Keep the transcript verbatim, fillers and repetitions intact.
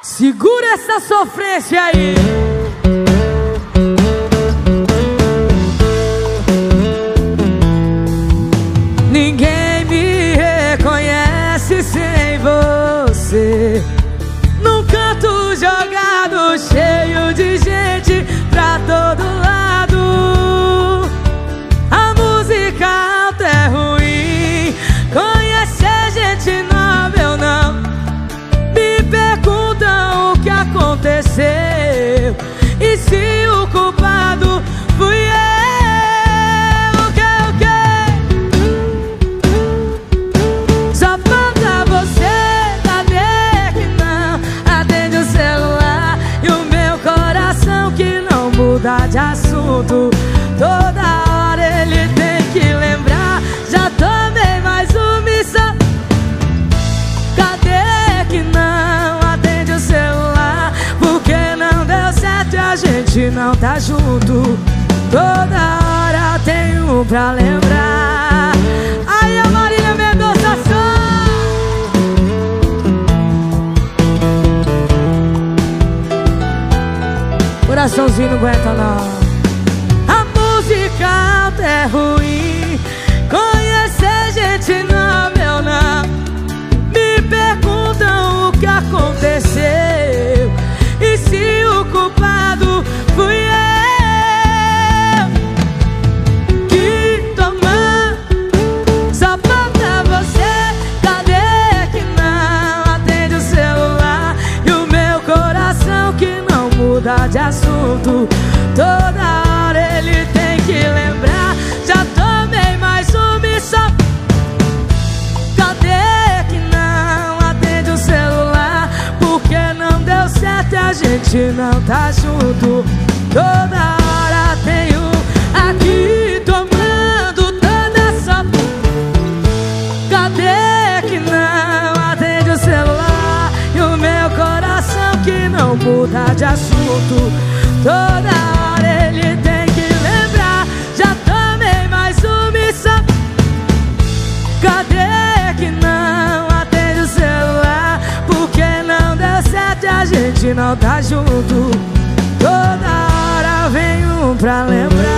Segura essa sofrência aí. Ninguém me reconhece sem você. Num canto jogado, cheio de gente pra todo lado. A música alta é ruim, conhecer gente nova eu não. Me perguntam o que aconteceu e se o culpado fui eu. O que, o que? Só falta você, cadê que não atende o celular? E o meu coração que não muda de assunto. Toda hora ele tem que lembrar. Já tomei mais uma missão. Cadê que não atende o celular? Porque não deu certo e a gente não tá junto. Toda hora tem um pra lembrar. Aí a Marília Mendonça só. Coraçãozinho não aguenta não. A música alta é ruim, conhecer gente nova eu não. Me perguntam o que aconteceu e se o culpado fui eu. Que tomar, só falta você. Cadê que não atende o celular? E o meu coração que não muda de assunto. Toda hora ele tem que lembrar. Já tomei mais uma missão. Cadê que não atende o celular? Porque não deu certo e a gente não tá junto. Toda hora tem um aqui tomando toda essa. Cadê que não atende o celular? E o meu coração que não muda de assunto. Toda hora ele tem que lembrar. Já tomei mais uma missão. Cadê que não atende o celular? Porque não deu certo e a gente não tá junto. Toda hora vem um pra lembrar.